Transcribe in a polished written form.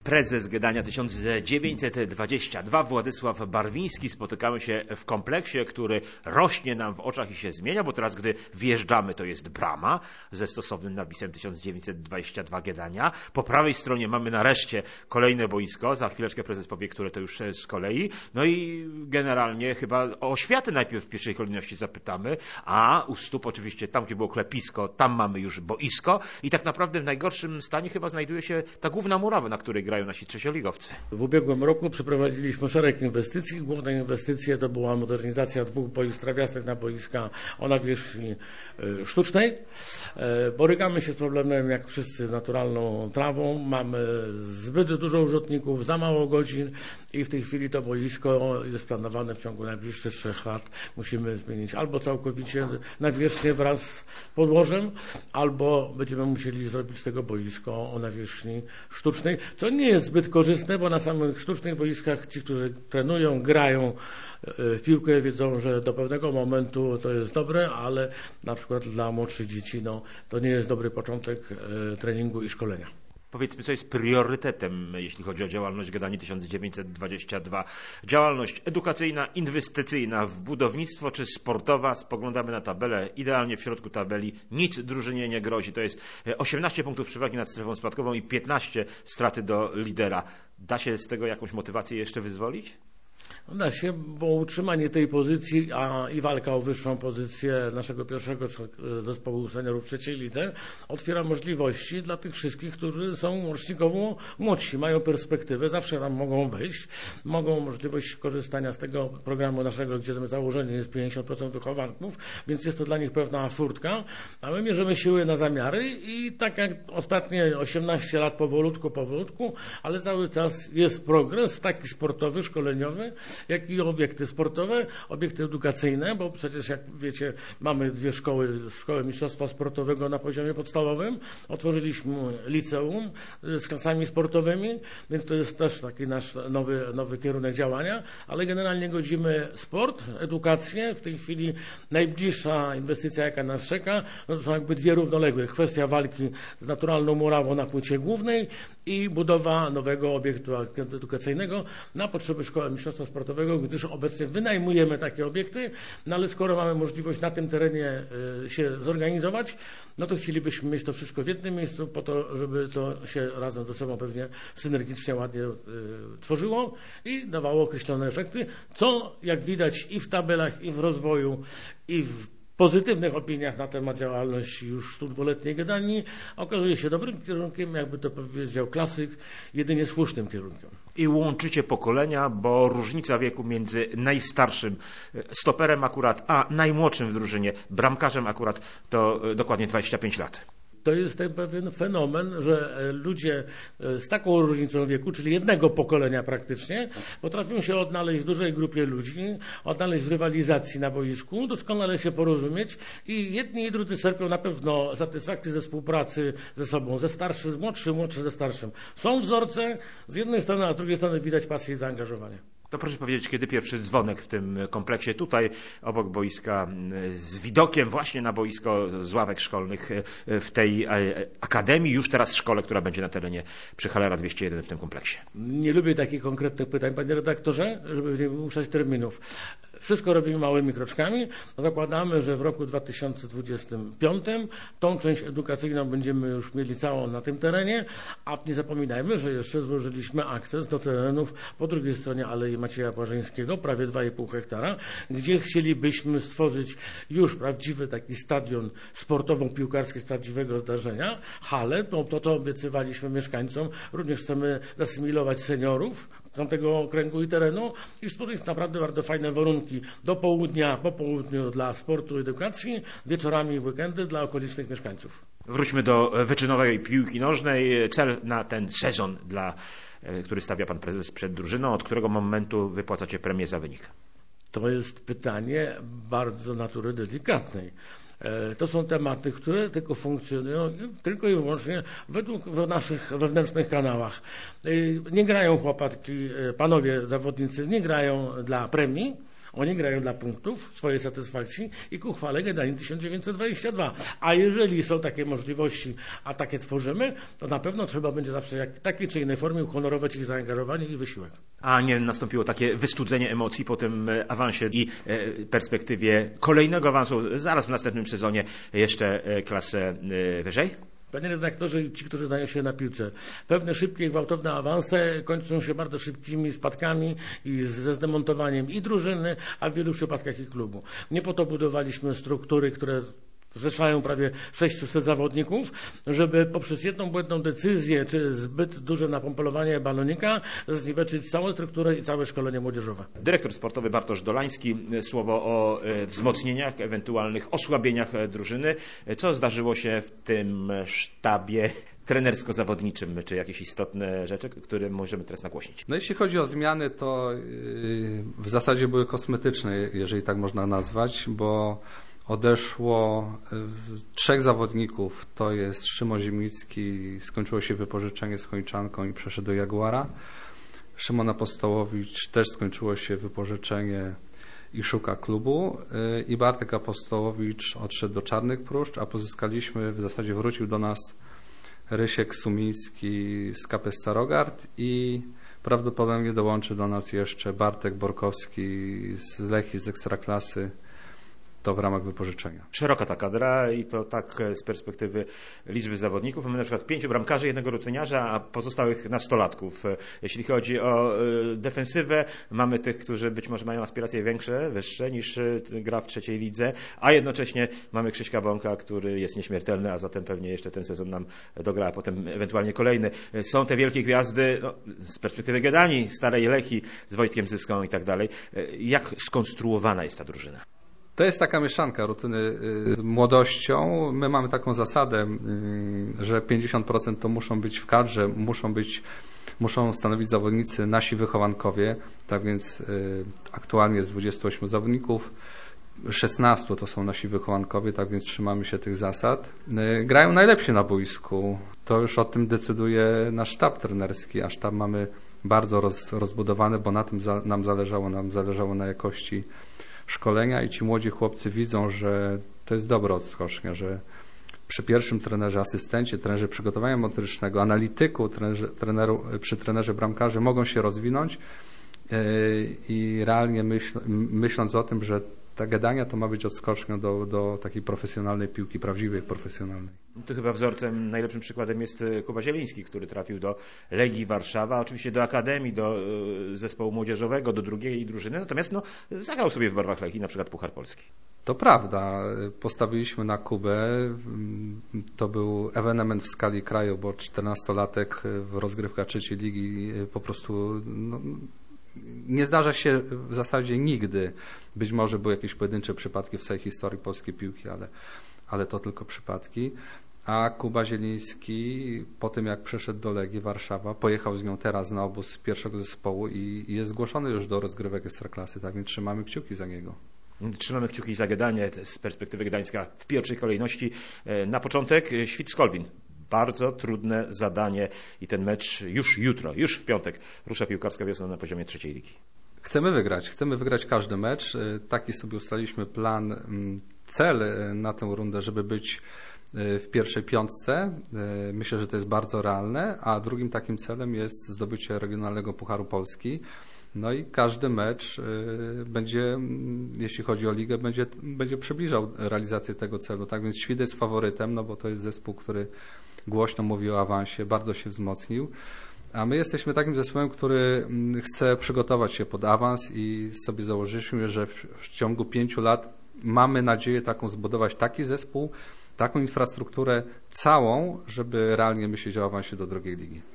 prezes Gdania 1922, Władysław Barwiński. Spotykamy się w kompleksie, który rośnie nam w oczach i się zmienia, bo teraz, gdy wjeżdżamy, to jest brama ze stosownym napisem 1922 Gdania. Po prawej stronie mamy nareszcie kolejne boisko. Za chwileczkę prezes powie, które to już z kolei. No i generalnie chyba o oświatę najpierw w pierwszej kolejności zapytamy, a u stóp oczywiście tam, gdzie było klepisko, tam mamy już boisko i tak naprawdę w najgorszym stanie chyba znajduje się ta główna murawa, na której grają nasi trzecioligowcy. W ubiegłym roku przeprowadziliśmy szereg inwestycji. Główne inwestycje to była modernizacja 2 boisk trawiastych na boiska o nawierzchni sztucznej. Borykamy się z problemem, jak wszyscy, naturalną trawą. Mamy zbyt dużo użytkowników, za mało godzin i w tej chwili to boisko jest planowane w ciągu najbliższych 3 lat. Musimy zmienić albo całkowicie nawierzchnię wraz z podłożem, albo będziemy musieli zrobić z tego boisko o nawierzchni sztucznej, co nie jest zbyt korzystne, bo na samych sztucznych boiskach ci, którzy trenują, grają w piłkę, wiedzą, że do pewnego momentu to jest dobre, ale na przykład dla młodszych dzieci to nie jest dobry początek treningu i szkolenia. Powiedzmy, co jest priorytetem, jeśli chodzi o działalność Gdanii 1922. Działalność edukacyjna, inwestycyjna w budownictwo czy sportowa. Spoglądamy na tabelę. Idealnie w środku tabeli nic drużynie nie grozi. To jest 18 punktów przewagi nad strefą spadkową i 15 straty do lidera. Da się z tego jakąś motywację jeszcze wyzwolić? Da się, bo utrzymanie tej pozycji i walka o wyższą pozycję naszego pierwszego zespołu seniorów w trzeciej lidze otwiera możliwości dla tych wszystkich, którzy są rocznikowo młodsi, mają perspektywę, zawsze nam mogą wejść, mogą możliwość korzystania z tego programu naszego, gdzie założenie jest 50% wychowanków, więc jest to dla nich pewna furtka, a my mierzymy siły na zamiary i tak jak ostatnie 18 lat powolutku, ale cały czas jest progres taki sportowy, szkoleniowy, jak i obiekty sportowe, obiekty edukacyjne, bo przecież jak wiecie, mamy 2 szkoły mistrzostwa sportowego na poziomie podstawowym, otworzyliśmy liceum z klasami sportowymi, więc to jest też taki nasz nowy kierunek działania, ale generalnie godzimy sport, edukację. W tej chwili najbliższa inwestycja, jaka nas czeka, to są jakby 2 równoległe. Kwestia walki z naturalną murawą na płycie głównej i budowa nowego obiektu edukacyjnego na potrzeby szkoły mistrzostwa sportowego, gdyż obecnie wynajmujemy takie obiekty, ale skoro mamy możliwość na tym terenie się zorganizować, to chcielibyśmy mieć to wszystko w jednym miejscu po to, żeby to się razem ze sobą pewnie synergicznie ładnie tworzyło i dawało określone efekty, co jak widać i w tabelach, i w rozwoju, i w pozytywnych opiniach na temat działalności już 102-letniej Gdanii okazuje się dobrym kierunkiem, jakby to powiedział klasyk, jedynie słusznym kierunkiem. I łączycie pokolenia, bo różnica wieku między najstarszym stoperem akurat, a najmłodszym w drużynie, bramkarzem akurat, to dokładnie 25 lat. To jest ten pewien fenomen, że ludzie z taką różnicą wieku, czyli jednego pokolenia praktycznie, potrafią się odnaleźć w dużej grupie ludzi, odnaleźć w rywalizacji na boisku, doskonale się porozumieć i jedni i drudzy czerpią na pewno satysfakcję ze współpracy ze sobą, ze starszym z młodszym, młodszy ze starszym. Są wzorce z jednej strony, a z drugiej strony widać pasję i zaangażowanie. To proszę powiedzieć, kiedy pierwszy dzwonek w tym kompleksie tutaj obok boiska z widokiem właśnie na boisko z ławek szkolnych w tej akademii, już teraz szkole, która będzie na terenie przy Hallera 201 w tym kompleksie? Nie lubię takich konkretnych pytań, panie redaktorze, żeby nie wymuszać terminów. Wszystko robimy małymi kroczkami. Zakładamy, że w roku 2025 tą część edukacyjną będziemy już mieli całą na tym terenie, a nie zapominajmy, że jeszcze złożyliśmy akces do terenów po drugiej stronie Alei Macieja Błażeńskiego, prawie 2,5 hektara, gdzie chcielibyśmy stworzyć już prawdziwy taki stadion sportowo-piłkarski z prawdziwego zdarzenia, halę, to obiecywaliśmy mieszkańcom, również chcemy zasymilować seniorów tamtego okręgu i terenu i stworzyć naprawdę bardzo fajne warunki do południa, po południu dla sportu i edukacji, wieczorami i weekendy dla okolicznych mieszkańców. Wróćmy do wyczynowej piłki nożnej. Cel na ten sezon, który stawia pan prezes przed drużyną, od którego momentu wypłacacie premię za wynik? To jest pytanie bardzo natury delikatnej. To są tematy, które tylko funkcjonują tylko i wyłącznie w naszych wewnętrznych kanałach. Nie grają chłopaki, panowie zawodnicy, nie grają dla premii. Oni grają dla punktów, swojej satysfakcji i ku chwale Gdańsk 1922. A jeżeli są takie możliwości, a takie tworzymy, to na pewno trzeba będzie zawsze w takiej czy innej formie uhonorować ich zaangażowanie i wysiłek. A nie nastąpiło takie wystudzenie emocji po tym awansie i perspektywie kolejnego awansu zaraz w następnym sezonie jeszcze klasę wyżej? Panie redaktorze i ci, którzy znają się na piłce, pewne szybkie i gwałtowne awanse kończą się bardzo szybkimi spadkami i ze zdemontowaniem i drużyny, a w wielu przypadkach i klubu. Nie po to budowaliśmy struktury, które zrzeszają prawie 600 zawodników, żeby poprzez jedną błędną decyzję czy zbyt duże napompowanie balonika zniweczyć całą strukturę i całe szkolenie młodzieżowe. Dyrektor sportowy Bartosz Dolański, słowo o wzmocnieniach, ewentualnych osłabieniach drużyny. Co zdarzyło się w tym sztabie trenersko-zawodniczym, czy jakieś istotne rzeczy, które możemy teraz nagłośnić? No jeśli chodzi o zmiany, to w zasadzie były kosmetyczne, jeżeli tak można nazwać, bo odeszło 3 zawodników, to jest Szymon Zimnicki, skończyło się wypożyczenie z Chojniczanką i przeszedł do Jaguara. Szymon Apostołowicz też skończyło się wypożyczenie i szuka klubu. I Bartek Apostołowicz odszedł do Czarnych Pruszcz, a pozyskaliśmy, w zasadzie wrócił do nas Rysiek Sumiński z KP Starogard i prawdopodobnie dołączy do nas jeszcze Bartek Borkowski z Lechii z Ekstraklasy. To w ramach wypożyczenia. Szeroka ta kadra i to tak z perspektywy liczby zawodników. Mamy na przykład 5 bramkarzy, 1 rutyniarza, a pozostałych nastolatków. Jeśli chodzi o defensywę, mamy tych, którzy być może mają aspiracje większe, wyższe niż gra w trzeciej lidze, a jednocześnie mamy Krzyśka Bąka, który jest nieśmiertelny, a zatem pewnie jeszcze ten sezon nam dogra, a potem ewentualnie kolejny. Są te wielkie gwiazdy z perspektywy Gdańska, Starej Lechii, z Wojtkiem Zyską i tak dalej. Jak skonstruowana jest ta drużyna? To jest taka mieszanka rutyny z młodością. My mamy taką zasadę, że 50% to muszą być w kadrze, muszą stanowić zawodnicy nasi wychowankowie. Tak więc aktualnie jest 28 zawodników, 16 to są nasi wychowankowie, tak więc trzymamy się tych zasad. Grają najlepsi na boisku. To już o tym decyduje nasz sztab trenerski, a sztab mamy bardzo rozbudowany, bo na tym nam zależało na jakości szkolenia i ci młodzi chłopcy widzą, że to jest dobra odskocznia, że przy pierwszym trenerze, asystencie, trenerze przygotowania motorycznego, analityku, przy trenerze bramkarzy mogą się rozwinąć i realnie myśląc o tym, że ta Gdania to ma być odskocznią do takiej profesjonalnej piłki, prawdziwej profesjonalnej. Tu chyba wzorcem, najlepszym przykładem jest Kuba Zieliński, który trafił do Legii Warszawa, oczywiście do Akademii, do zespołu młodzieżowego, do drugiej drużyny, natomiast zagrał sobie w barwach Legii, na przykład Puchar Polski. To prawda. Postawiliśmy na Kubę. To był ewenement w skali kraju, bo 14-latek w rozgrywkach trzeciej ligi po prostu nie zdarza się w zasadzie nigdy. Być może były jakieś pojedyncze przypadki w całej historii polskiej piłki, ale to tylko przypadki. A Kuba Zieliński po tym jak przeszedł do Legii Warszawa, pojechał z nią teraz na obóz pierwszego zespołu i jest zgłoszony już do rozgrywek Ekstraklasy, tak więc trzymamy kciuki za niego. Trzymamy kciuki za Gdanię z perspektywy Gdańska w pierwszej kolejności. Na początek Świt-Skolwin. Bardzo trudne zadanie i ten mecz już jutro, już w piątek rusza piłkarska wiosna na poziomie trzeciej ligi. Chcemy wygrać każdy mecz. Taki sobie ustaliliśmy plan, cel na tę rundę, żeby być w pierwszej piątce. Myślę, że to jest bardzo realne, a drugim takim celem jest zdobycie regionalnego Pucharu Polski. No i każdy mecz będzie, jeśli chodzi o ligę, będzie przybliżał realizację tego celu. Tak więc Świt jest faworytem, no bo to jest zespół, który głośno mówi o awansie, bardzo się wzmocnił. A my jesteśmy takim zespołem, który chce przygotować się pod awans i sobie założyliśmy, że w ciągu 5 lat mamy nadzieję taką zbudować taki zespół, taką infrastrukturę całą, żeby realnie myśleć o awansie do drugiej ligi.